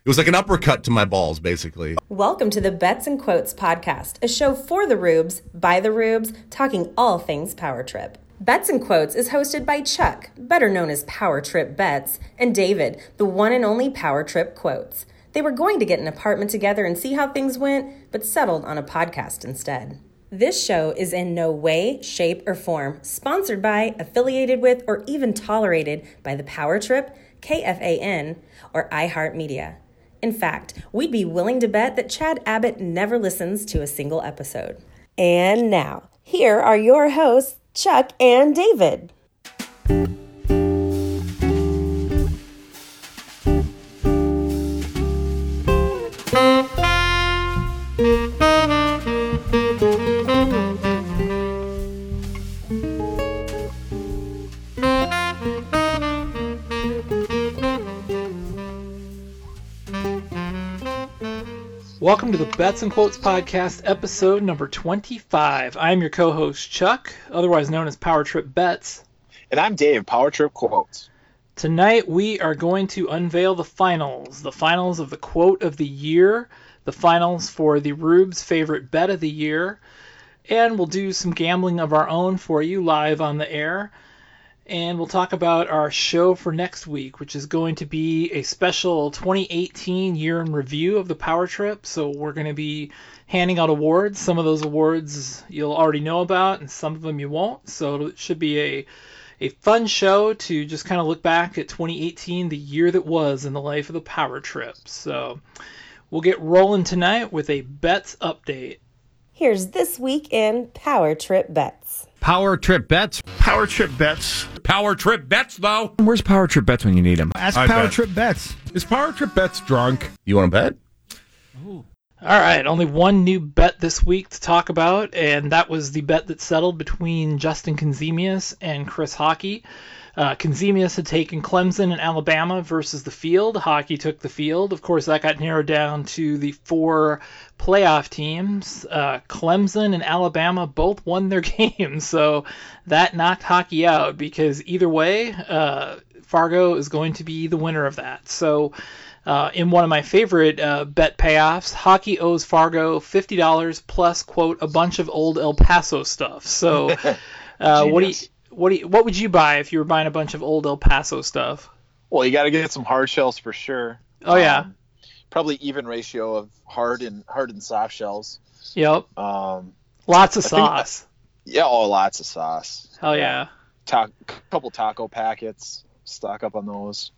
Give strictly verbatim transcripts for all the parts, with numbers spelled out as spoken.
It was like an uppercut to my balls, basically. Welcome to the Bets and Quotes podcast, a show for the rubes, by the rubes, talking all things Power Trip. Bets and Quotes is hosted by Chuck, better known as Power Trip Bets, and David, the one and only Power Trip Quotes. They were going to get an apartment together and see how things went, but settled on a podcast instead. This show is in no way, shape, or form sponsored by, affiliated with, or even tolerated by the Power Trip, K F A N, or iHeartMedia. In fact, we'd be willing to bet that Chad Abbott never listens to a single episode. And now, here are your hosts, Chuck and David. Welcome to the Bets and Quotes podcast, episode number twenty-five. I'm your co-host, Chuck, otherwise known as Power Trip Bets. And I'm Dave, Power Trip Quotes. Tonight we are going to unveil the finals, the finals of the quote of the year, the finals for the Rube's favorite bet of the year, and we'll do some gambling of our own for you live on the air. And we'll talk about our show for next week, which is going to be a special twenty eighteen year in review of the Power Trip. So we're going to be handing out awards. Some of those awards you'll already know about, and some of them you won't. So it should be a a fun show to just kind of look back at twenty eighteen, the year that was in the life of the Power Trip. So we'll get rolling tonight with a bets update. Here's this week in Power Trip Bets. Power Trip Bets. Power Trip Bets. Power Trip Bets, though. Where's Power Trip Bets when you need them? Ask I Power bet. Trip Bets. Is Power Trip Bets drunk? You want to bet? All right, only one new bet this week to talk about, and that was the bet that settled between Justin Konzemius and Chris Hockey. Uh, Konzemius had taken Clemson and Alabama versus the field. Hockey took the field. Of course, that got narrowed down to the four playoff teams. Uh, Clemson and Alabama both won their games, so that knocked Hockey out because either way, uh, Fargo is going to be the winner of that. So uh, in one of my favorite uh, bet payoffs, Hockey owes Fargo fifty dollars plus, quote, a bunch of old El Paso stuff. So uh, what do you... What do you, what would you buy if you were buying a bunch of old El Paso stuff? Well, you got to get some hard shells for sure. Oh yeah, um, probably even ratio of hard and hard and soft shells. Yep. Um, lots of I think- sauce. yeah, oh, lots of sauce. Hell yeah. Ta- couple taco packets. Stock up on those.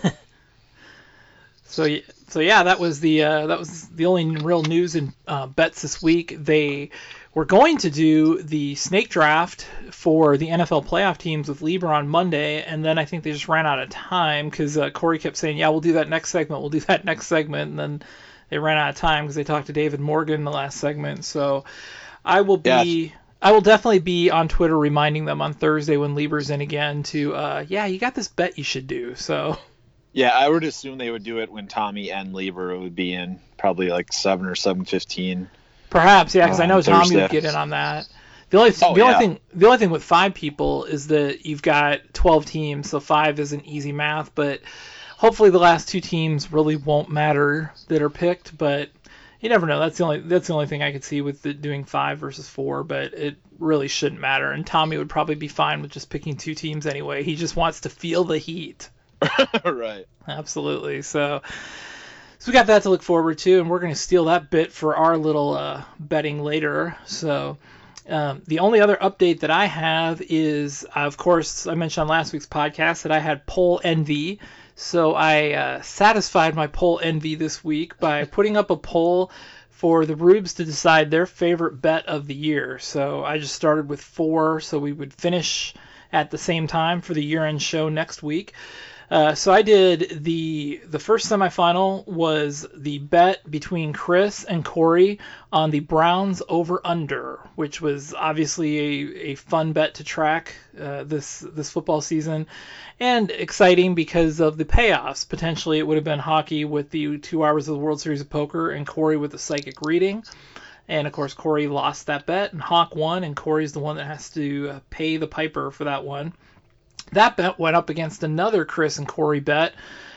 So so yeah, that was the uh, that was the only real news in uh, bets this week. They were going to do the snake draft for the N F L playoff teams with Lieber on Monday, and then I think they just ran out of time because uh, Corey kept saying, yeah, we'll do that next segment, we'll do that next segment, and then they ran out of time because they talked to David Morgan in the last segment. So I will be... Yeah. I will definitely be on Twitter reminding them on Thursday when Lieber's in again to, uh, yeah, you got this bet you should do, so... Yeah, I would assume they would do it when Tommy and Lieber would be in, probably like seven or seven fifteen. Perhaps, yeah, because I know Um, Tommy Thursday. would get in on that. The only th- Oh, the only yeah. thing the only thing with five people is that you've got twelve teams, so five isn't easy math. But hopefully the last two teams really won't matter that are picked. But you never know. That's the only that's the only thing I could see with the, doing five versus four. But it really shouldn't matter. And Tommy would probably be fine with just picking two teams anyway. He just wants to feel the heat. Right. Absolutely. So. So we got that to look forward to, and we're going to steal that bit for our little uh, betting later. So um, the only other update that I have is, uh, of course, I mentioned on last week's podcast that I had poll envy. So I uh, satisfied my poll envy this week by putting up a poll for the Rubes to decide their favorite bet of the year. So I just started with four, so we would finish at the same time for the year-end show next week. Uh, so I did the the first semifinal was the bet between Chris and Corey on the Browns over under, which was obviously a, a fun bet to track uh, this this football season, and exciting because of the payoffs. Potentially it would have been Hockey with the two hours of the World Series of Poker and Corey with the psychic reading. And of course Corey lost that bet and Hawk won, and Corey's the one that has to uh, pay the piper for that one. That bet went up against another Chris and Corey bet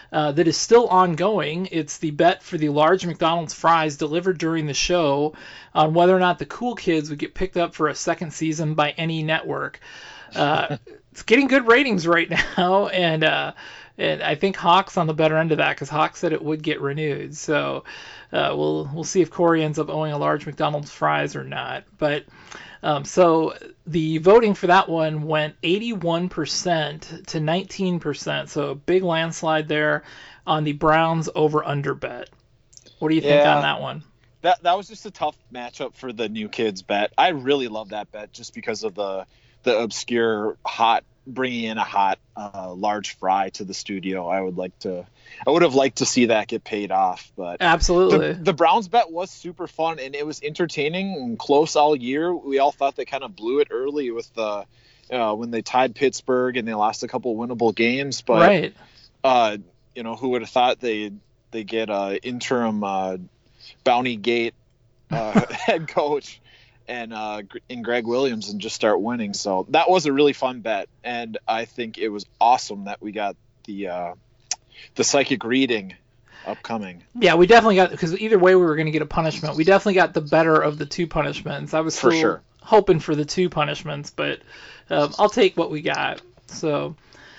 uh, that is still ongoing. It's the bet for the large McDonald's fries delivered during the show on whether or not the Cool Kids would get picked up for a second season by any network. Uh, it's getting good ratings right now, and uh, and I think Hawk's on the better end of that because Hawk said it would get renewed. So uh, we'll we'll see if Corey ends up owning a large McDonald's fries or not. But um, so the voting for that one went eighty-one percent to nineteen percent. So a big landslide there on the Browns over-under bet. What do you think Yeah. on that one? That that was just a tough matchup for the New Kids bet. I really love that bet just because of the the obscure hot bringing in a hot uh, large fry to the studio. I would like to I would have liked to see that get paid off, but Absolutely. the, the Browns bet was super fun and it was entertaining and close all year. We all thought they kind of blew it early with the uh, when they tied Pittsburgh and they lost a couple winnable games, but right. uh, you know, who would have thought they they get a interim uh, Bounty Gate uh, head coach and uh, in Greg Williams and just start winning. So that was a really fun bet, and I think it was awesome that we got the uh, the psychic reading upcoming. Yeah, we definitely got, because either way we were going to get a punishment. We definitely got the better of the two punishments. I was For still sure. hoping for the two punishments, but um, I'll take what we got. So,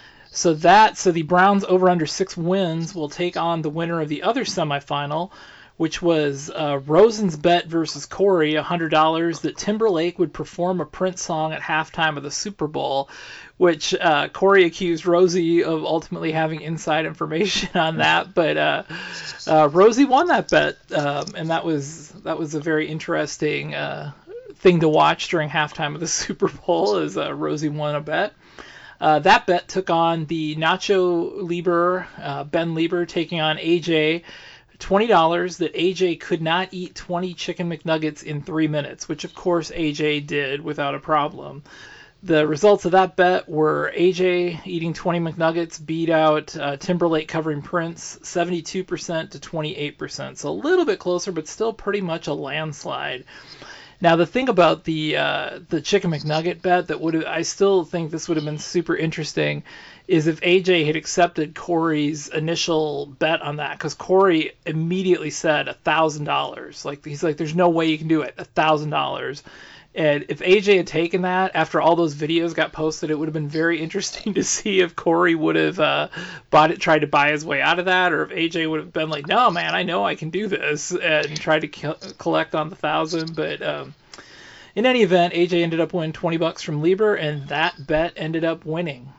so that so the Browns over under six wins will take on the winner of the other semifinal, which was uh, Rosen's bet versus Corey, one hundred dollars that Timberlake would perform a Prince song at halftime of the Super Bowl, which uh, Corey accused Rosie of ultimately having inside information on that. But uh, uh, Rosie won that bet, um, and that was that was a very interesting uh, thing to watch during halftime of the Super Bowl, as uh, Rosie won a bet. Uh, that bet took on the Nacho Lieber, uh, Ben Lieber taking on A J, twenty dollars that A J could not eat twenty chicken McNuggets in three minutes, which of course A J did without a problem. The results of that bet were A J eating twenty McNuggets beat out uh, Timberlake covering Prince seventy-two percent to twenty-eight percent. So a little bit closer, but still pretty much a landslide. Now the thing about the uh, the chicken McNugget bet that would I still think this would have been super interesting is if A J had accepted Corey's initial bet on that, because Corey immediately said a thousand dollars. Like he's like, there's no way you can do it, a thousand dollars. And if A J had taken that after all those videos got posted, it would have been very interesting to see if Corey would have uh, bought it, tried to buy his way out of that, or if A J would have been like, no, man, I know I can do this, and tried to co- collect on the thousand. But um, in any event, A J ended up winning twenty bucks from Lieber, and that bet ended up winning.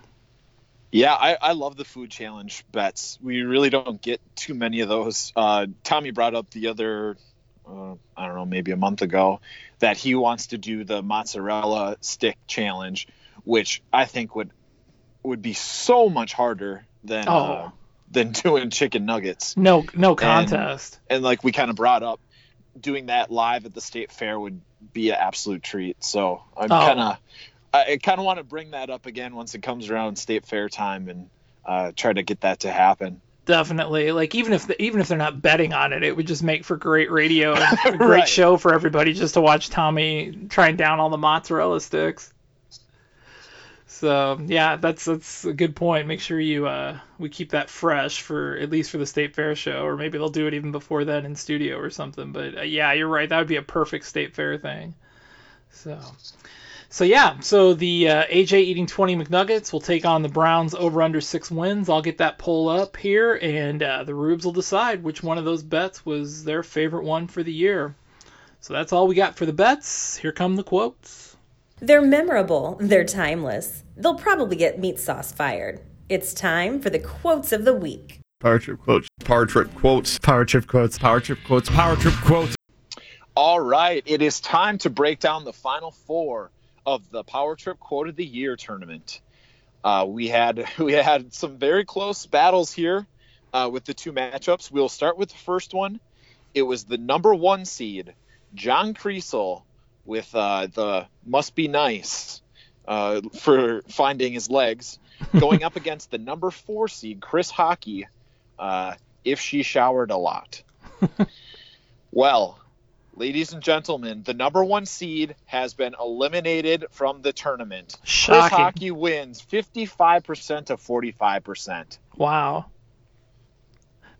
Yeah, I, I love the food challenge bets. We really don't get too many of those. Uh, Tommy brought up the other, uh, I don't know, maybe a month ago, that he wants to do the mozzarella stick challenge, which I think would would be so much harder than Oh. uh, than doing chicken nuggets. No, no contest. And, and like we kind of brought up, doing that live at the state fair would be an absolute treat. So I'm Oh. kind of, I kind of want to bring that up again once it comes around state fair time and uh, try to get that to happen. Definitely. Like even if the, even if they're not betting on it, it would just make for great radio and a great Right. show for everybody just to watch Tommy try and down all the mozzarella sticks. So yeah, that's that's a good point. Make sure you uh, we keep that fresh for at least for the state fair show, or maybe they'll do it even before then in studio or something. But uh, yeah, you're right. That would be a perfect state fair thing. So. So yeah, so the uh, A J eating twenty McNuggets will take on the Browns over under six wins. I'll get that poll up here, and uh, the Rubes will decide which one of those bets was their favorite one for the year. So that's all we got for the bets. Here come the quotes. They're memorable, they're timeless. They'll probably get meat sauce fired. It's time for the quotes of the week. Power Trip quotes. Power Trip quotes. Power Trip quotes. Power Trip quotes. Power Trip quotes. All right, it is time to break down the final four of the Power Trip Quote of the Year tournament. Uh, we had we had some very close battles here uh, with the two matchups. We'll start with the first one. It was the number one seed, John Creasel, with uh, the Must Be Nice uh, for finding his legs, going up against the number four seed, Chris Hockey, uh, If She Showered a Lot. Well, ladies and gentlemen, the number one seed has been eliminated from the tournament. Shocking. Chris Hockey wins fifty-five percent to forty-five percent. Wow.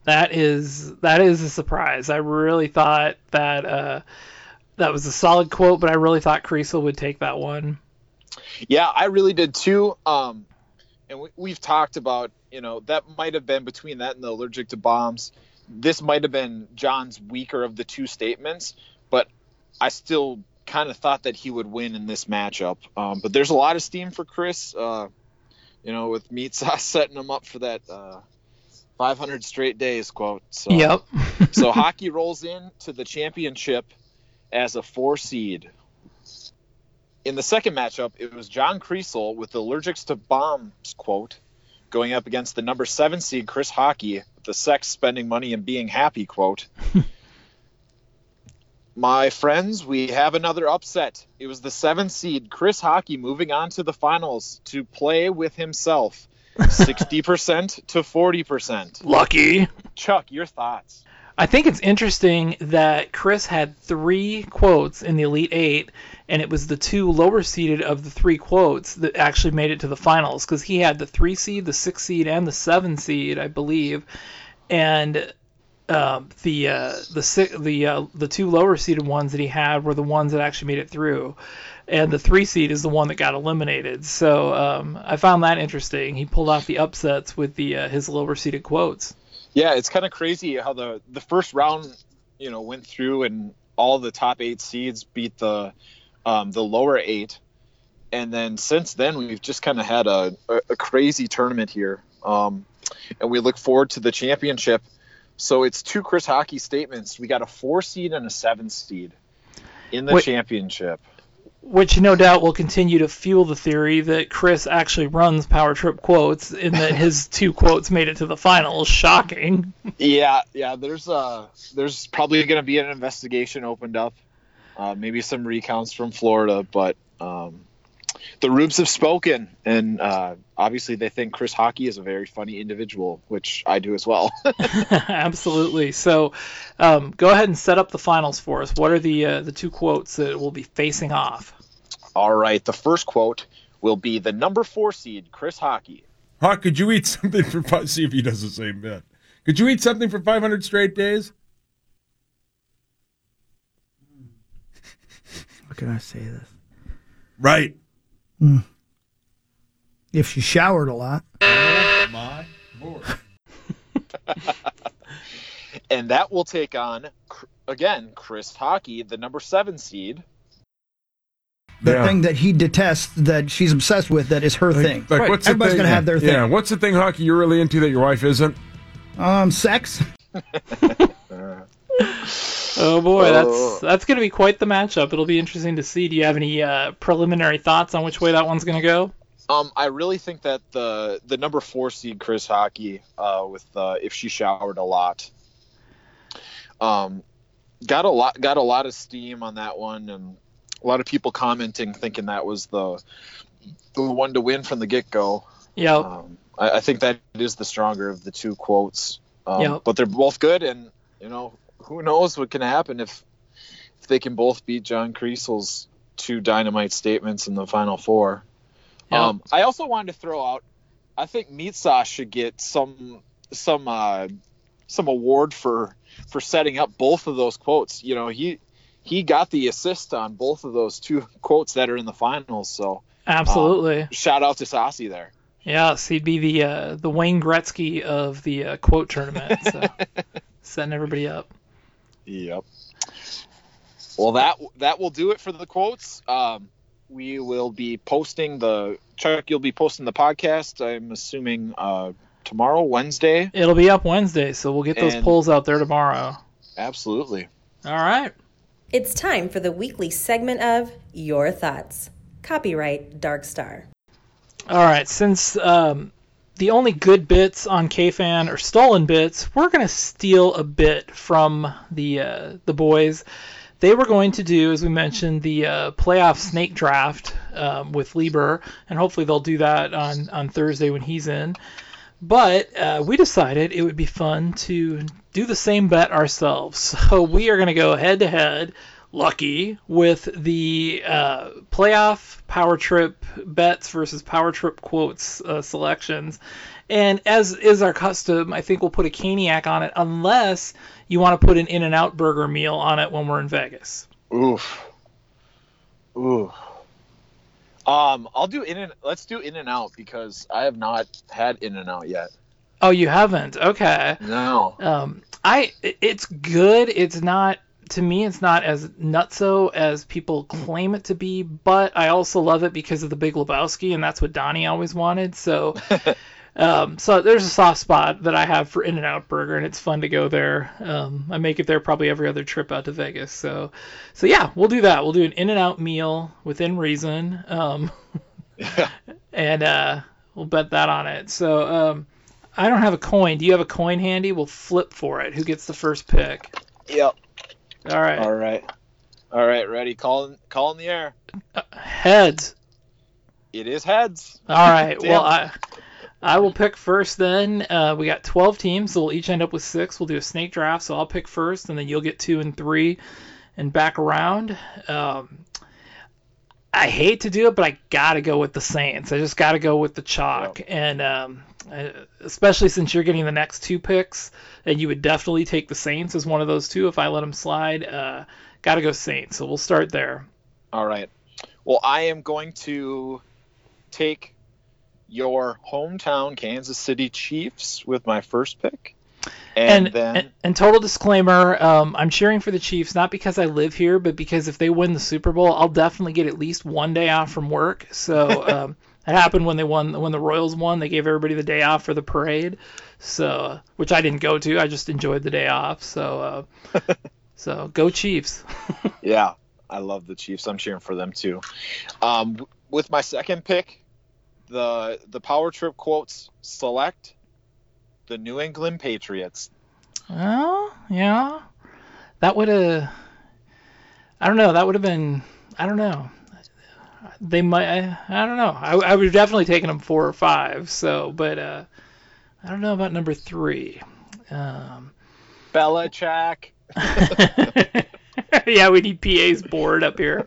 That is that is a surprise. I really thought that uh, that was a solid quote, but I really thought Creasel would take that one. Yeah, I really did too. Um, and we, we've talked about, you know, that might have been between that and the allergic to bombs. This might have been John's weaker of the two statements, but I still kind of thought that he would win in this matchup. Um, but there's a lot of steam for Chris, uh, you know, with Meat Sauce setting him up for that uh, five hundred straight days quote. So, yep. So hockey rolls in to the championship as a four seed. In the second matchup, it was John Creasel with the allergics to bombs quote going up against the number seven seed Chris Hockey with the sex, spending money, and being happy quote. My friends, we have another upset. It was the seven seed Chris Hockey moving on to the finals to play with himself. sixty percent to forty percent. Lucky. Chuck, your thoughts? I think it's interesting that Chris had three quotes in the Elite Eight, and it was the two lower seeded of the three quotes that actually made it to the finals, because he had the three seed, the six seed, and the seven seed, I believe, and uh, the uh, the the uh, the two lower seeded ones that he had were the ones that actually made it through, and the three seed is the one that got eliminated. So um, I found that interesting. He pulled off the upsets with the uh, his lower seeded quotes. Yeah, it's kind of crazy how the, the first round, you know, went through and all the top eight seeds beat the um, the lower eight, and then since then we've just kind of had a, a, a crazy tournament here, um, and we look forward to the championship. So it's two Chris Hockey statements. We got a four seed and a seven seed in the Wait. championship. Which no doubt will continue to fuel the theory that Chris actually runs Power Trip quotes, and that his two quotes made it to the finals. Shocking. Yeah, yeah. There's uh, there's probably going to be an investigation opened up, uh, maybe some recounts from Florida, but um, the Rubes have spoken, and uh, obviously they think Chris Hockey is a very funny individual, which I do as well. Absolutely. So, um, go ahead and set up the finals for us. What are the uh, the two quotes that will be facing off? All right, the first quote will be the number four seed, Chris Hockey. Hawk, could you eat something for five? See if he does the same bit. Could you eat something for five hundred straight days? How can I say this? Right. Mm. If she showered a lot. Oh, my Lord. And that will take on, again, Chris Hockey, the number seven seed. The Yeah. thing that he detests, that she's obsessed with, that is her Like, thing. like what's the Everybody's thing- going to have their thing. Yeah, what's the thing, Hockey, you're really into that your wife isn't? Um, sex. Oh boy, Oh. that's that's going to be quite the matchup. It'll be interesting to see. Do you have any uh, preliminary thoughts on which way that one's going to go? Um, I really think that the the number four seed Chris Hockey, uh, with uh, if she showered a lot, um, got a lot got a lot of steam on that one, and a lot of people commenting, thinking that was the the one to win from the get go. Yeah. Um, I, I think that is the stronger of the two quotes. Um, Yep. But they're both good, and you know, who knows what can happen if if they can both beat John Creasel's two dynamite statements in the final four. Yep. Um, I also wanted to throw out, I think Meat Sauce should get some some uh, some award for for setting up both of those quotes. You know, he he got the assist on both of those two quotes that are in the finals. So Absolutely. um, shout out to Saucy there. Yes, he'd be the uh, the Wayne Gretzky of the uh, quote tournament, so setting everybody up. Yep. Well, that that will do it for the quotes. Um, we will be posting the Chuck. You'll be posting the podcast. I'm assuming uh, tomorrow, Wednesday. It'll be up Wednesday, so we'll get those And- polls out there tomorrow. Absolutely. All right. It's time for the weekly segment of Your Thoughts. Copyright Dark Star. All right. Since um, the only good bits on K-Fan are stolen bits, we're going to steal a bit from the uh, the boys. They were going to do, as we mentioned, the uh, playoff snake draft um, with Lieber, and hopefully they'll do that on, on Thursday when he's in. But uh, we decided it would be fun to do the same bet ourselves. So we are going to go head-to-head, lucky with the uh, playoff Power Trip bets versus Power Trip quotes uh, selections. And as is our custom, I think we'll put a Caniac on it unless you want to put an In-N-Out burger meal on it when we're in Vegas. Oof. Ooh. Um, I'll do in and let's do In-N-Out because I have not had In-N-Out yet. Oh, you haven't? Okay. No. Um, I it's good. It's not to me. It's not as nutso as people claim it to be, but I also love it because of the Big Lebowski, and that's what Donnie always wanted. So, um, so there's a soft spot that I have for In-N-Out Burger, and it's fun to go there. Um, I make it there probably every other trip out to Vegas. So, so yeah, we'll do that. We'll do an In-N-Out meal within reason, um, and uh, we'll bet that on it. So. Um, I don't have a coin. Do you have a coin handy? We'll flip for it. Who gets the first pick? Yep. All right. All right. All right. Ready? Call in, call in the air. Uh, heads. It is heads. All right. Well, I I will pick first then. Uh, we got twelve teams, so we'll each end up with six. We'll do a snake draft, so I'll pick first, and then you'll get two and three and back around. Um, I hate to do it, but I got to go with the Saints. I just got to go with the chalk. Yep. And um, I, especially since you're getting the next two picks, and you would definitely take the Saints as one of those two if I let them slide. Uh, got to go Saints. So we'll start there. All right. Well, I am going to take your hometown Kansas City Chiefs with my first pick. And, and then and, and total disclaimer, um, I'm cheering for the Chiefs not because I live here, but because if they win the Super Bowl, I'll definitely get at least one day off from work. So um, it happened when they won, when the Royals won. They gave everybody the day off for the parade, so which I didn't go to. I just enjoyed the day off. So uh, so go Chiefs. Yeah, I love the Chiefs. I'm cheering for them too. Um, with my second pick, the the Power Trip quotes select the New England Patriots. Oh, yeah. That would have, I don't know, that would have been, I don't know. They might, I, I don't know. I, I would have definitely taken them four or five, so, but uh, I don't know about number three. Um, Belichick. Yeah, we need P A's board up here.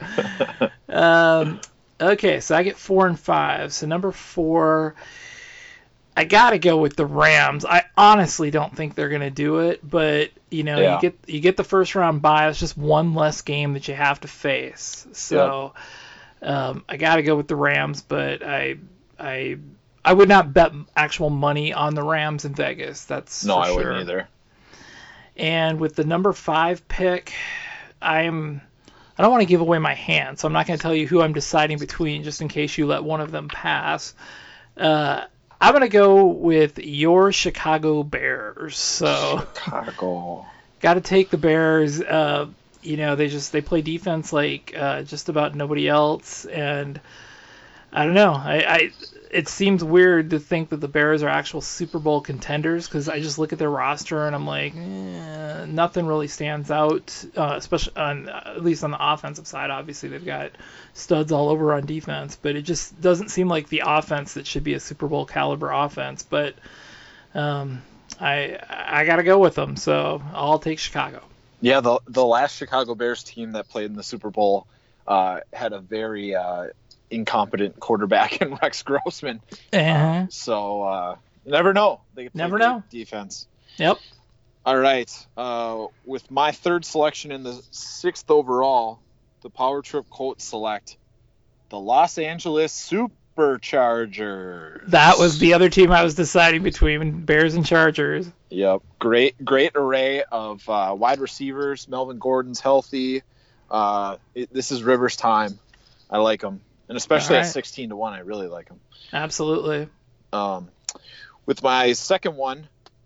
Um, okay, so I get four and five. So number four, I gotta go with the Rams. I honestly don't think they're gonna do it, but you know, yeah. you get you get the first round bye. It's just one less game that you have to face. So yep. um, I gotta go with the Rams, but I I I would not bet actual money on the Rams in Vegas. That's no, for I sure. wouldn't either. And with the number five pick, I'm I don't want to give away my hand, so I'm not going to tell you who I'm deciding between, just in case you let one of them pass. Uh, I'm going to go with your Chicago Bears. So Chicago. Got to take the Bears. Uh, you know, they just they play defense like uh, just about nobody else, and I don't know. I, I it seems weird to think that the Bears are actual Super Bowl contenders because I just look at their roster and I'm like, eh, nothing really stands out, uh, especially on at least on the offensive side. Obviously, they've got studs all over on defense, but it just doesn't seem like the offense that should be a Super Bowl caliber offense. But um, I I got to go with them, so I'll take Chicago. Yeah, the the last Chicago Bears team that played in the Super Bowl uh, had a very uh, incompetent quarterback in Rex Grossman. Uh-huh. Uh, so uh, you never know. They could play never know defense. Yep. All right. Uh, with my third selection in the sixth overall, the Power Trip Colts select the Los Angeles Superchargers. That was the other team I was deciding between, Bears and Chargers. Yep. Great, great array of uh, wide receivers. Melvin Gordon's healthy. Uh, it, this is Rivers' time. I like him. And especially right. at sixteen to one, I really like him. Absolutely. Um, with my second one,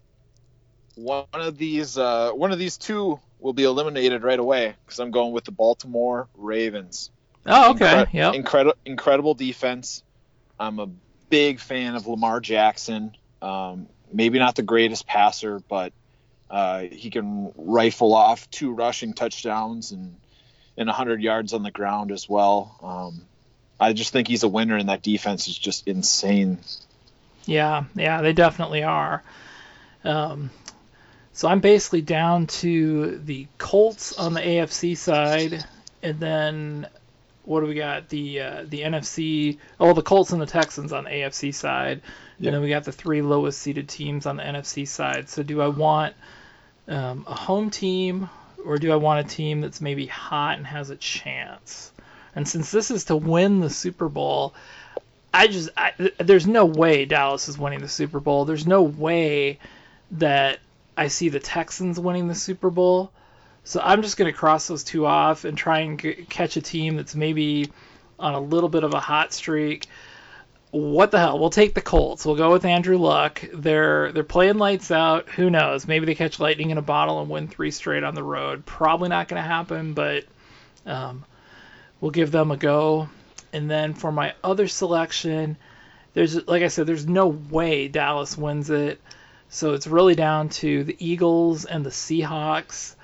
one of these, uh, one of these two will be eliminated right away because I'm going with the Baltimore Ravens. Oh, okay. Incre- yep. Incredible, incredible defense. I'm a big fan of Lamar Jackson. Um, maybe not the greatest passer, but uh, he can rifle off two rushing touchdowns and and one hundred yards on the ground as well. Um, I just think he's a winner, and that defense is just insane. Yeah, yeah, they definitely are. Um, So I'm basically down to the Colts on the A F C side, and then what do we got? The uh, the N F C. Oh, the Colts and the Texans on the A F C side, yep. And then we got the three lowest seeded teams on the N F C side. So do I want um, a home team, or do I want a team that's maybe hot and has a chance? And since this is to win the Super Bowl, I just I, there's no way Dallas is winning the Super Bowl. There's no way that I see the Texans winning the Super Bowl. So I'm just going to cross those two off and try and g- catch a team that's maybe on a little bit of a hot streak. What the hell? We'll take the Colts. We'll go with Andrew Luck. They're they're playing lights out. Who knows? Maybe they catch lightning in a bottle and win three straight on the road. Probably not going to happen, but um, we'll give them a go. And then for my other selection, there's like I said, there's no way Dallas wins it. So it's really down to the Eagles and the Seahawks.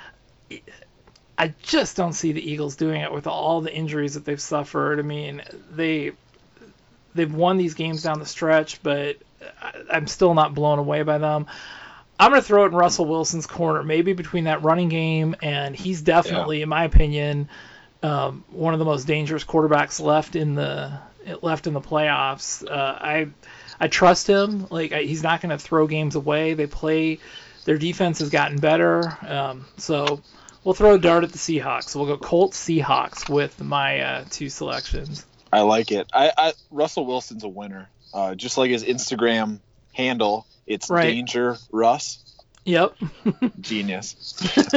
I just don't see the Eagles doing it with all the injuries that they've suffered. I mean, they they've won these games down the stretch, but I'm still not blown away by them. I'm going to throw it in Russell Wilson's corner, maybe between that running game, and he's definitely, yeah. in my opinion, um, one of the most dangerous quarterbacks left in the left in the playoffs. Uh, I. I trust him. Like I, he's not going to throw games away. They play. Their defense has gotten better. Um, so we'll throw a dart at the Seahawks. We'll go Colts Seahawks with my uh, two selections. I like it. I, I Russell Wilson's a winner. Uh, just like his Instagram handle, it's right. Danger Russ. Yep. Genius.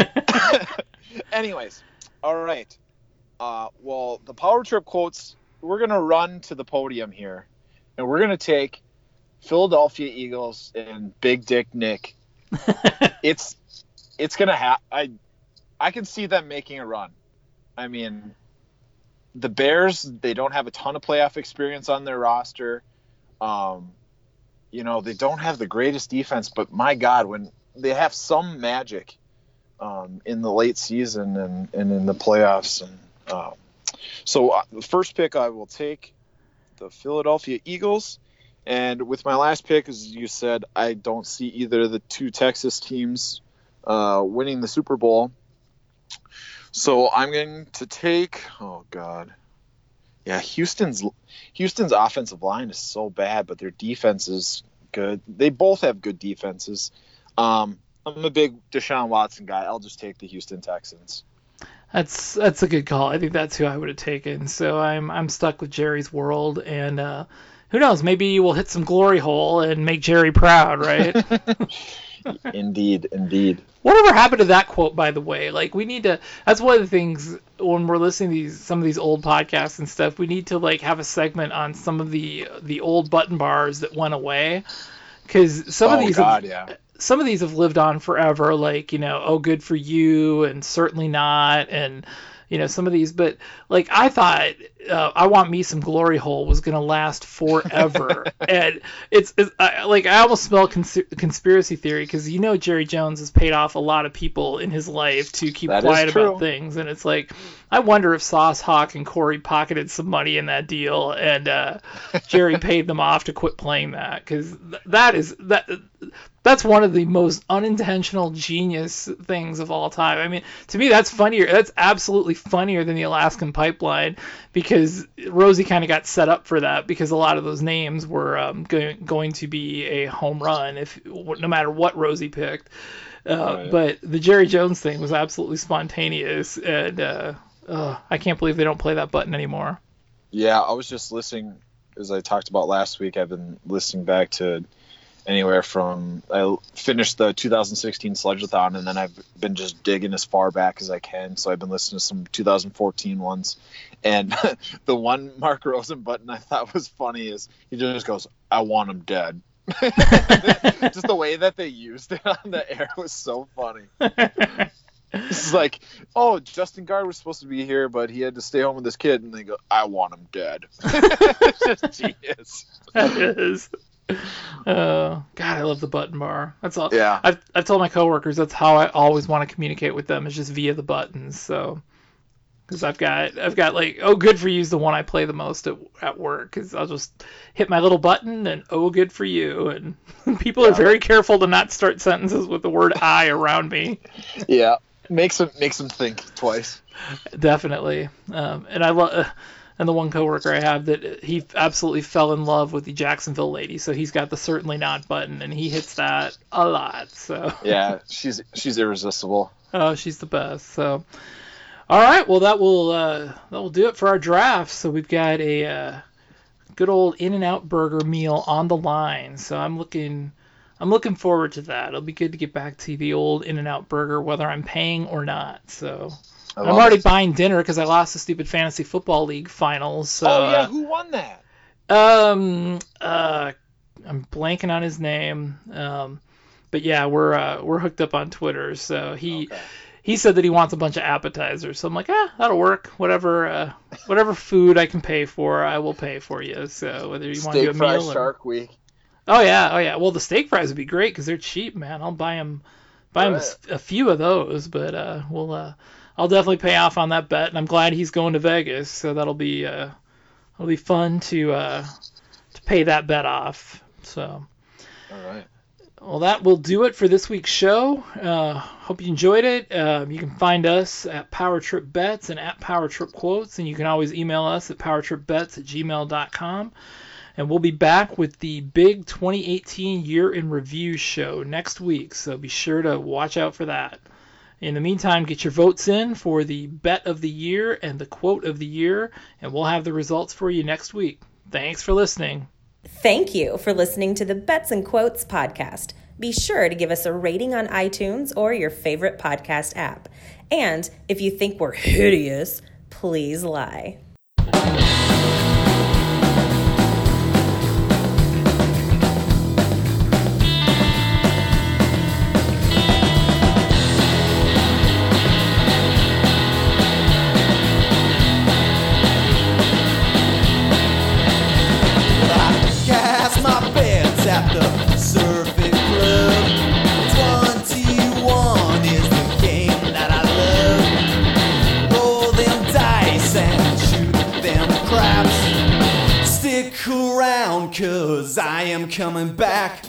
Anyways, all right. Uh, well, the Power Trip quotes. We're gonna run to the podium here, and we're gonna take Philadelphia Eagles and Big Dick Nick. it's it's gonna happen. I I can see them making a run. I mean, the Bears, they don't have a ton of playoff experience on their roster. Um, you know, they don't have the greatest defense, but my God, when they have some magic um, in the late season and, and in the playoffs. And um, so uh, the first pick I will take the Philadelphia Eagles. And with my last pick, as you said, I don't see either of the two Texas teams uh, winning the Super Bowl. So I'm going to take, oh God, yeah, Houston's Houston's offensive line is so bad, but their defense is good. They both have good defenses. Um, I'm a big Deshaun Watson guy. I'll just take the Houston Texans. That's that's a good call. I think that's who I would have taken. So I'm I'm stuck with Jerry's world, and uh, who knows? Maybe we'll hit some glory hole and make Jerry proud, right? Indeed, indeed. Whatever happened to that quote, by the way? Like, we need to. That's one of the things when we're listening to these some of these old podcasts and stuff. We need to like have a segment on some of the the old button bars that went away, because some oh, of these. God, have, yeah. Some of these have lived on forever, like, you know, oh, good for you, and certainly not, and, you know, some of these. But, like, I thought uh, I Want Me Some Glory Hole was going to last forever. And it's, it's I, like, I almost smell cons- conspiracy theory, because, you know, Jerry Jones has paid off a lot of people in his life to keep that quiet about things. And it's like, I wonder if Sauce Hawk and Corey pocketed some money in that deal, and uh, Jerry paid them off to quit playing that, because th- that is that. That's one of the most unintentional genius things of all time. I mean, to me, that's funnier. That's absolutely funnier than the Alaskan Pipeline, because Rosie kind of got set up for that, because a lot of those names were um, go- going to be a home run if no matter what Rosie picked. Uh, right. But the Jerry Jones thing was absolutely spontaneous, and uh, uh, I can't believe they don't play that button anymore. Yeah, I was just listening, as I talked about last week. I've been listening back to anywhere from I finished the two thousand sixteen Sledge-a-thon, and then I've been just digging as far back as I can. So I've been listening to some two thousand fourteen ones, and the one Mark Rosen button I thought was funny is he just goes, "I want him dead." Just the way that they used it on the air was so funny. It's like, oh, Justin Guard was supposed to be here, but he had to stay home with his kid, and they go, "I want him dead." It's just genius. That is. Uh, God, I love the button bar. That's all. Yeah. I've I've told my coworkers that's how I always want to communicate with them, is just via the buttons. So Because I've got, I've got like, oh, good for you is the one I play the most at, at work. Because I'll just hit my little button and oh, good for you. And people yeah. are very careful to not start sentences with the word I around me. Yeah, makes them makes them think twice. Definitely. Um, and I love, uh, and the one coworker I have that he absolutely fell in love with the Jacksonville lady. So he's got the certainly not button, and he hits that a lot. So yeah, she's she's irresistible. Oh, she's the best. So. All right, well that will uh, that will do it for our draft. So we've got a uh, good old In-N-Out burger meal on the line. So I'm looking I'm looking forward to that. It'll be good to get back to the old In-N-Out burger, whether I'm paying or not. So I'm already it. buying dinner because I lost the stupid fantasy football league finals. So, oh yeah, who won that? Um, uh, I'm blanking on his name. Um, but yeah, we're uh, we're hooked up on Twitter. So he. Okay. He said that he wants a bunch of appetizers, so I'm like, ah, that'll work. Whatever, uh, whatever food I can pay for, I will pay for you. So whether you want to do a meal, steak fry Shark Week. Oh yeah, oh yeah. Well, the steak fries would be great because they're cheap, man. I'll buy them, buy him right. a, a few of those. But uh, we'll, uh, I'll definitely pay off on that bet, and I'm glad he's going to Vegas, so that'll be, uh, it'll be fun to, uh, to pay that bet off. So. All right. Well, that will do it for this week's show. Uh, hope you enjoyed it. Uh, you can find us at Power Trip Bets and at Power Trip Quotes, and you can always email us at powertripbets at gmail dot com. And we'll be back with the big twenty eighteen Year in Review show next week, so be sure to watch out for that. In the meantime, get your votes in for the Bet of the Year and the Quote of the Year, and we'll have the results for you next week. Thanks for listening. Thank you for listening to the Bets and Quotes podcast. Be sure to give us a rating on iTunes or your favorite podcast app. And if you think we're hideous, please lie. Cause I am coming back.